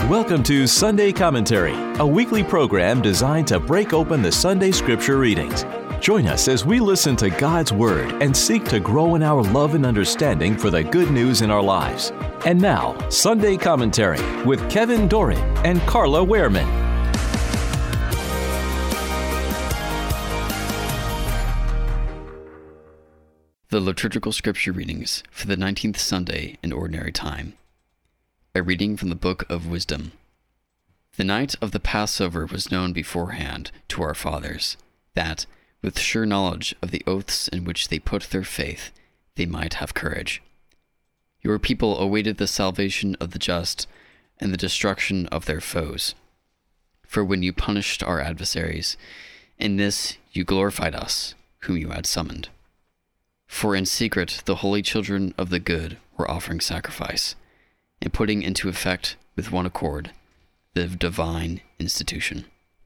Welcome to Sunday Commentary, a weekly program designed to break open the Sunday Scripture readings. Join us as we listen to God's Word and seek to grow in our love and understanding for the good news in our lives. And now, Sunday Commentary with Kevin Doran and Carla Wehrman. The liturgical scripture readings for the 19th Sunday in Ordinary Time. A reading from the Book of Wisdom. The night of the Passover was known beforehand to our fathers, that, with sure knowledge of the oaths in which they put their faith, they might have courage. Your people awaited the salvation of the just and the destruction of their foes. For when you punished our adversaries, in this you glorified us, whom you had summoned. For in secret the holy children of the good were offering sacrifice, and putting into effect with one accord the divine institution.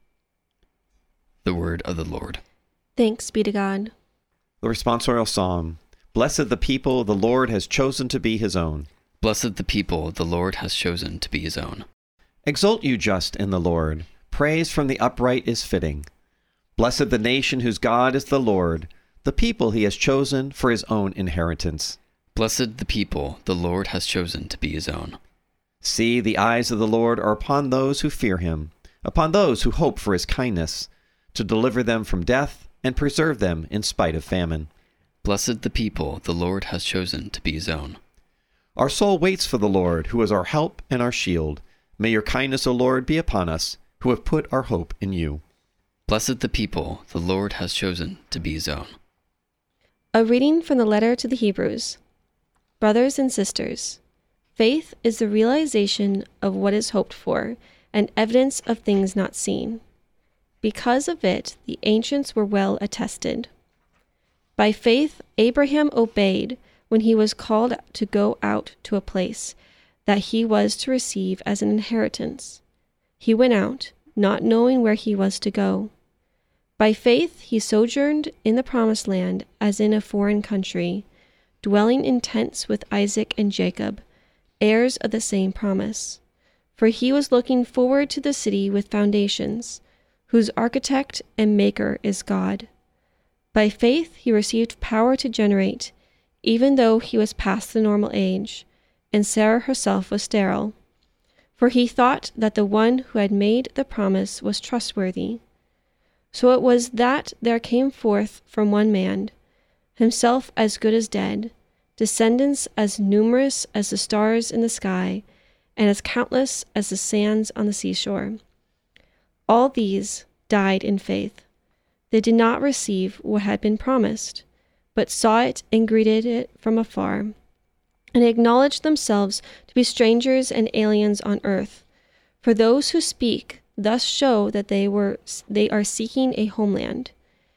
The word of the Lord. Thanks be to God. The responsorial psalm. Blessed the people the Lord has chosen to be his own. Blessed the people the Lord has chosen to be his own. Exult you just in the Lord. Praise from the upright is fitting. Blessed the nation whose God is the Lord, the people he has chosen for his own inheritance. Blessed the people the Lord has chosen to be his own. See, the eyes of the Lord are upon those who fear him, upon those who hope for his kindness, to deliver them from death and preserve them in spite of famine. Blessed the people the Lord has chosen to be his own. Our soul waits for the Lord, who is our help and our shield. May your kindness, O Lord, be upon us, who have put our hope in you. Blessed the people the Lord has chosen to be his own. A reading from the letter to the Hebrews. Brothers and sisters, faith is the realization of what is hoped for and evidence of things not seen. Because of it, the ancients were well attested. By faith, Abraham obeyed when he was called to go out to a place that he was to receive as an inheritance. He went out, not knowing where he was to go. By faith, he sojourned in the promised land as in a foreign country, dwelling in tents with Isaac and Jacob, heirs of the same promise. For he was looking forward to the city with foundations, whose architect and maker is God. By faith he received power to generate, even though he was past the normal age, and Sarah herself was sterile. For he thought that the one who had made the promise was trustworthy. So it was that there came forth from one man, himself as good as dead, descendants as numerous as the stars in the sky, and as countless as the sands on the seashore. All these died in faith. They did not receive what had been promised, but saw it and greeted it from afar, and acknowledged themselves to be strangers and aliens on earth. For those who speak thus show that they are seeking a homeland.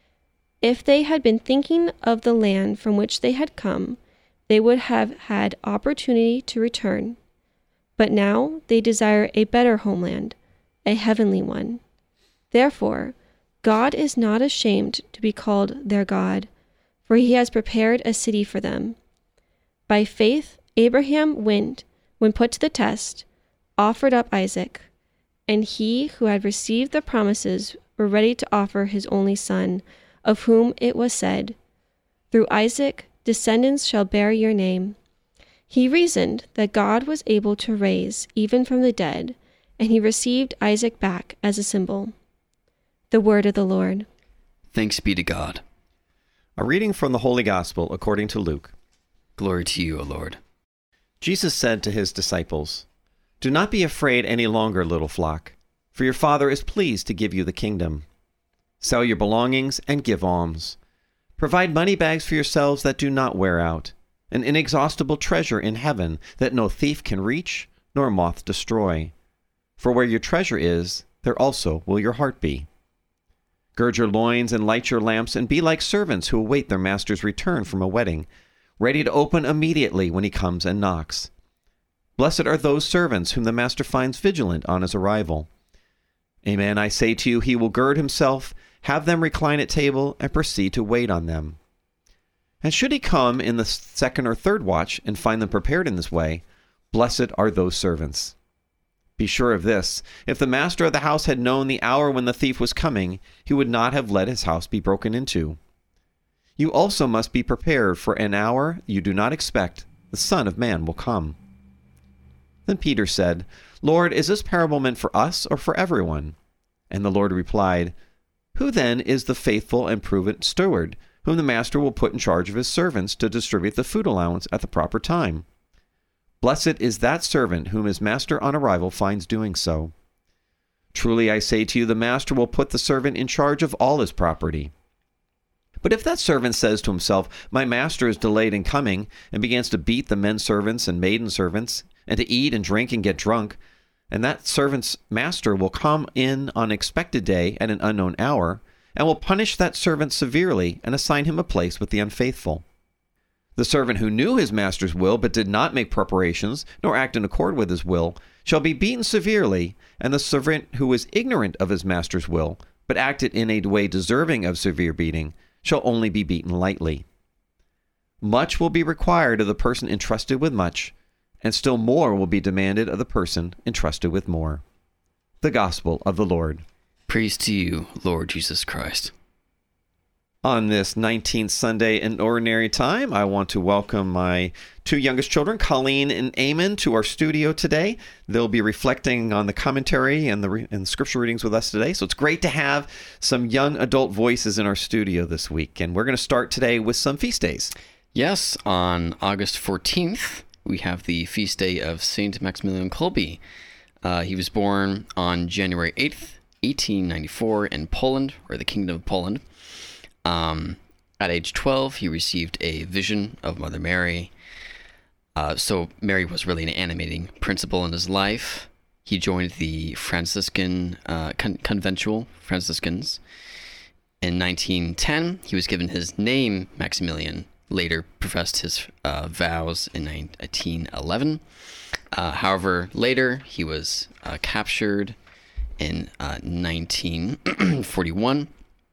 If they had been thinking of the land from which they had come, they would have had opportunity to return. But now they desire a better homeland, a heavenly one. Therefore, God is not ashamed to be called their God, for he has prepared a city for them. By faith, Abraham went, when put to the test, offered up Isaac, and he who had received the promises were ready to offer his only son, of whom it was said, "Through Isaac descendants shall bear your name." He reasoned that God was able to raise even from the dead, and he received Isaac back as a symbol. The word of the Lord. Thanks be to God. A reading from the Holy Gospel according to Luke. Glory to you, O Lord. Jesus said to his disciples, "Do not be afraid any longer, little flock, for your Father is pleased to give you the kingdom. Sell your belongings and give alms. Provide money bags for yourselves that do not wear out, an inexhaustible treasure in heaven that no thief can reach nor moth destroy. For where your treasure is, there also will your heart be. Gird your loins and light your lamps, and be like servants who await their master's return from a wedding, ready to open immediately when he comes and knocks. Blessed are those servants whom the master finds vigilant on his arrival. Amen, I say to you, he will gird himself, have them recline at table, and proceed to wait on them. And should he come in the second or third watch and find them prepared in this way, blessed are those servants. Be sure of this, if the master of the house had known the hour when the thief was coming, he would not have let his house be broken into. You also must be prepared, for an hour you do not expect, the Son of Man will come." Then Peter said, "Lord, is this parable meant for us or for everyone?" And the Lord replied, "Who then is the faithful and prudent steward, whom the master will put in charge of his servants to distribute the food allowance at the proper time? Blessed is that servant whom his master on arrival finds doing so. Truly I say to you, the master will put the servant in charge of all his property. But if that servant says to himself, 'My master is delayed in coming,' and begins to beat the men servants and maiden servants, and to eat and drink and get drunk, and that servant's master will come in on an expected day at an unknown hour, and will punish that servant severely and assign him a place with the unfaithful. The servant who knew his master's will but did not make preparations, nor act in accord with his will, shall be beaten severely, and the servant who was ignorant of his master's will, but acted in a way deserving of severe beating, shall only be beaten lightly. Much will be required of the person entrusted with much, and still more will be demanded of the person entrusted with more." The Gospel of the Lord. Praise to you, Lord Jesus Christ. On this 19th Sunday in Ordinary Time, I want to welcome my two youngest children, Colleen and Eamon, to our studio today. They'll be reflecting on the commentary and the scripture readings with us today. So it's great to have some young adult voices in our studio this week. And we're going to start today with some feast days. Yes, on August 14th, we have the feast day of Saint Maximilian Kolbe. He was born on January 8th, 1894 in Poland, or the Kingdom of Poland. At age 12, he received a vision of Mother Mary. So Mary was really an animating principle in his life. He joined the Franciscan conventual Franciscans. In 1910, he was given his name, Maximilian. Later professed his vows in 1911. However, later he was captured in 1941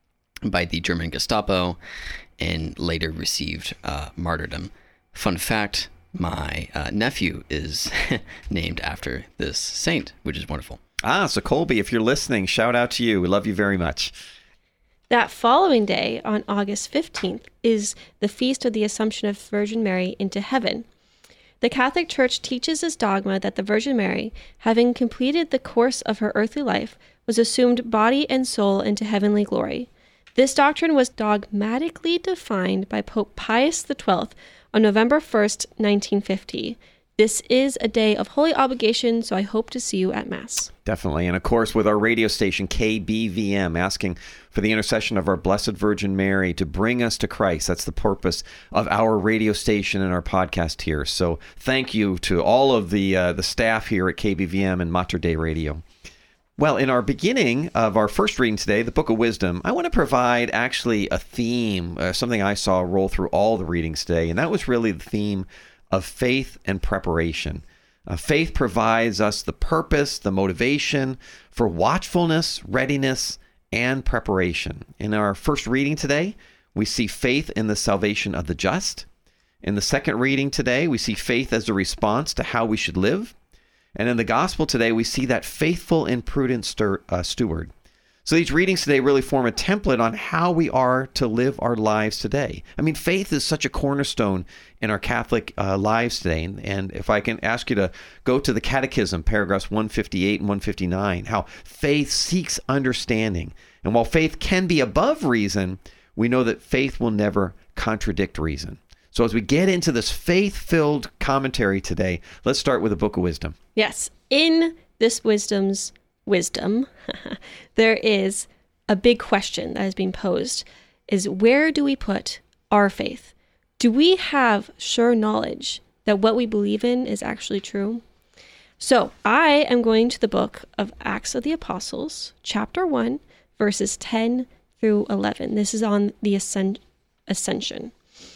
by the German Gestapo and later received martyrdom. Fun fact, my nephew is named after this saint, which is wonderful. So Colby, if you're listening, shout out to you. We love you very much. That following day, on August 15th, is the Feast of the Assumption of Virgin Mary into Heaven. The Catholic Church teaches as dogma that the Virgin Mary, having completed the course of her earthly life, was assumed body and soul into heavenly glory. This doctrine was dogmatically defined by Pope Pius XII on November 1st, 1950. This is a day of holy obligation, so I hope to see you at Mass. Definitely. And of course, with our radio station, KBVM, asking for the intercession of our Blessed Virgin Mary to bring us to Christ. That's the purpose of our radio station and our podcast here. So thank you to all of the staff here at KBVM and Mater Dei Radio. Well, in our beginning of our first reading today, the Book of Wisdom, I want to provide actually a theme, something I saw roll through all the readings today, and that was really the theme of faith and preparation. Faith provides us the purpose, the motivation for watchfulness, readiness, and preparation. In our first reading today, we see faith in the salvation of the just. In the second reading today, we see faith as a response to how we should live. And in the gospel today, we see that faithful and prudent steward. So these readings today really form a template on how we are to live our lives today. I mean, faith is such a cornerstone in our Catholic lives today. And if I can ask you to go to the Catechism, paragraphs 158 and 159, how faith seeks understanding. And while faith can be above reason, we know that faith will never contradict reason. So as we get into this faith-filled commentary today, let's start with the Book of Wisdom. Yes, in this wisdom's wisdom, there is a big question that is being posed, is where do we put our faith? Do we have sure knowledge that what we believe in is actually true? So I am going to the book of Acts of the Apostles, chapter 1, verses 10 through 11. This is on the Ascension.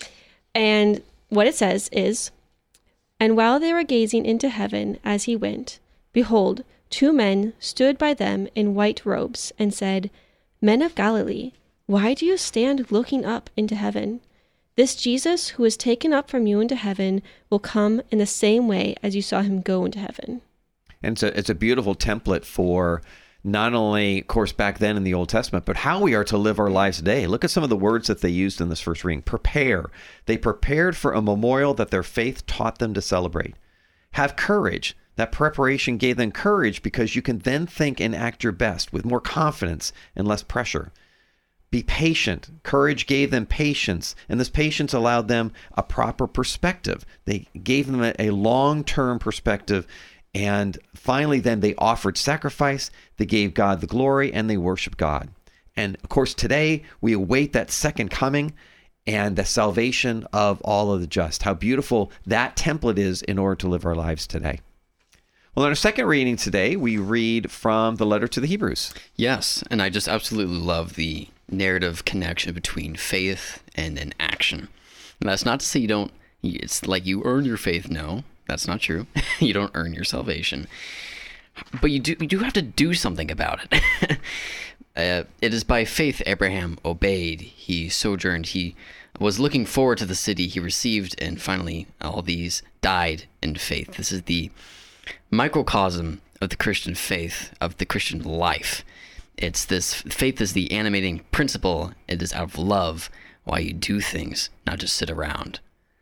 And what it says is, "And while they were gazing into heaven as he went, behold, 2 men stood by them in white robes and said, 'Men of Galilee, why do you stand looking up into heaven? This Jesus who was taken up from you into heaven will come in the same way as you saw him go into heaven.'" And it's a beautiful template for not only, of course, back then in the Old Testament, but how we are to live our lives today. Look at some of the words that they used in this first reading. Prepare. They prepared for a memorial that their faith taught them to celebrate. Have courage. That preparation gave them courage because you can then think and act your best with more confidence and less pressure. Be patient. Courage gave them patience, and this patience allowed them a proper perspective. They gave them a long-term perspective, and finally then they offered sacrifice, they gave God the glory, and they worshiped God. And of course today we await that second coming and the salvation of all of the just. How beautiful that template is in order to live our lives today. Well, in our second reading today, we read from the letter to the Hebrews. Yes, and I just absolutely love the narrative connection between faith and an action. And that's not to say it's like you earn your faith. No, that's not true. You don't earn your salvation. But you do have to do something about it. It is by faith Abraham obeyed. He sojourned. He was looking forward to the city he received, and finally all these died in faith. This is the microcosm of the Christian faith, of the Christian life. It's this faith is the animating principle. It is out of love why you do things, not just sit around.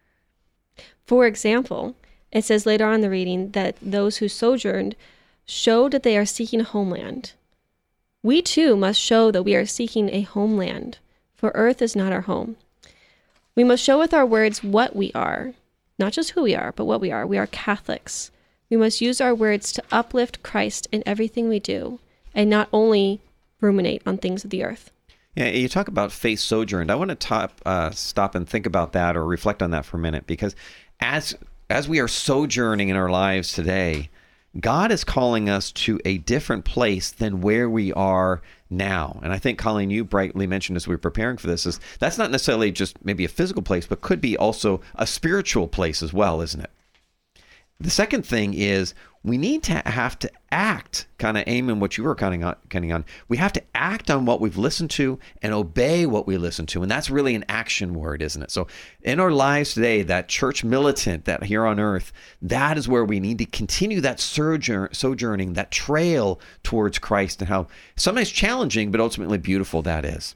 For example, it says later on in the reading that those who sojourned showed that they are seeking a homeland. We too must show that we are seeking a homeland, for earth is not our home. We must show with our words what we are, not just who we are, but what we are. We are Catholics. We must use our words to uplift Christ in everything we do, and not only ruminate on things of the earth. Yeah, you talk about faith sojourned. I want to stop and think about that or reflect on that for a minute, because as we are sojourning in our lives today, God is calling us to a different place than where we are now. And I think, Colleen, you brightly mentioned as we were preparing for this, is that's not necessarily just maybe a physical place, but could be also a spiritual place as well, isn't it? The second thing is we need to have to act, kind of aiming what you were kind of on. We have to act on what we've listened to and obey what we listen to. And that's really an action word, isn't it? So in our lives today, that church militant, that here on earth, that is where we need to continue that sojourning, that trail towards Christ, and how sometimes challenging, but ultimately beautiful that is.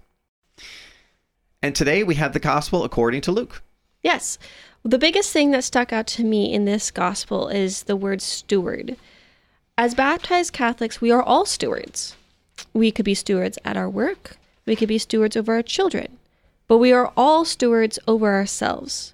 And today we have the gospel according to Luke. Yes. The biggest thing that stuck out to me in this gospel is the word steward. As baptized Catholics, we are all stewards. We could be stewards at our work. We could be stewards over our children. But we are all stewards over ourselves.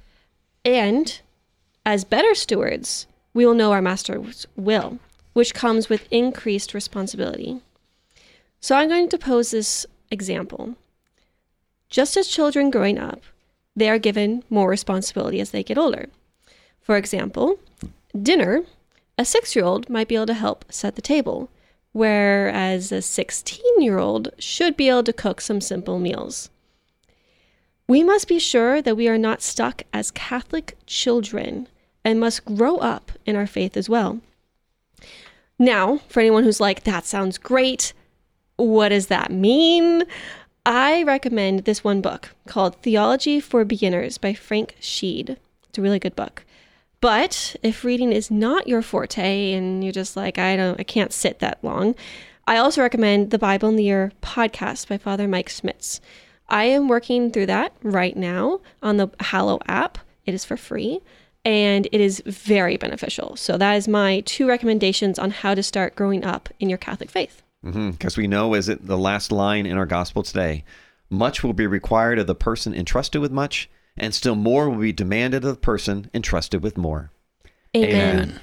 And as better stewards, we will know our master's will, which comes with increased responsibility. So I'm going to pose this example. Just as children growing up, they are given more responsibility as they get older. For example, dinner, a 6-year-old might be able to help set the table, whereas a 16-year-old should be able to cook some simple meals. We must be sure that we are not stuck as Catholic children and must grow up in our faith as well. Now, for anyone who's like, that sounds great, what does that mean? I recommend this one book called Theology for Beginners by Frank Sheed. It's a really good book. But if reading is not your forte and you're just like, I can't sit that long, I also recommend the Bible in the Year podcast by Father Mike Schmitz. I am working through that right now on the Hallow app. It is for free and it is very beneficial. So that is my 2 recommendations on how to start growing up in your Catholic faith. Because we know, as it the last line in our gospel today, much will be required of the person entrusted with much, and still more will be demanded of the person entrusted with more. Amen.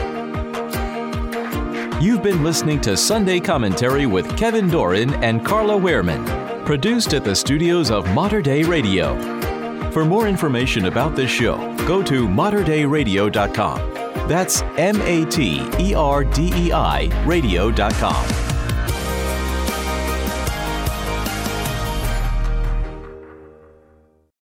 You've been listening to Sunday Commentary with Kevin Doran and Carla Wehrman, produced at the studios of Mater Dei Radio. For more information about this show, go to materdeiradio.com. That's MATERDEI radio.com.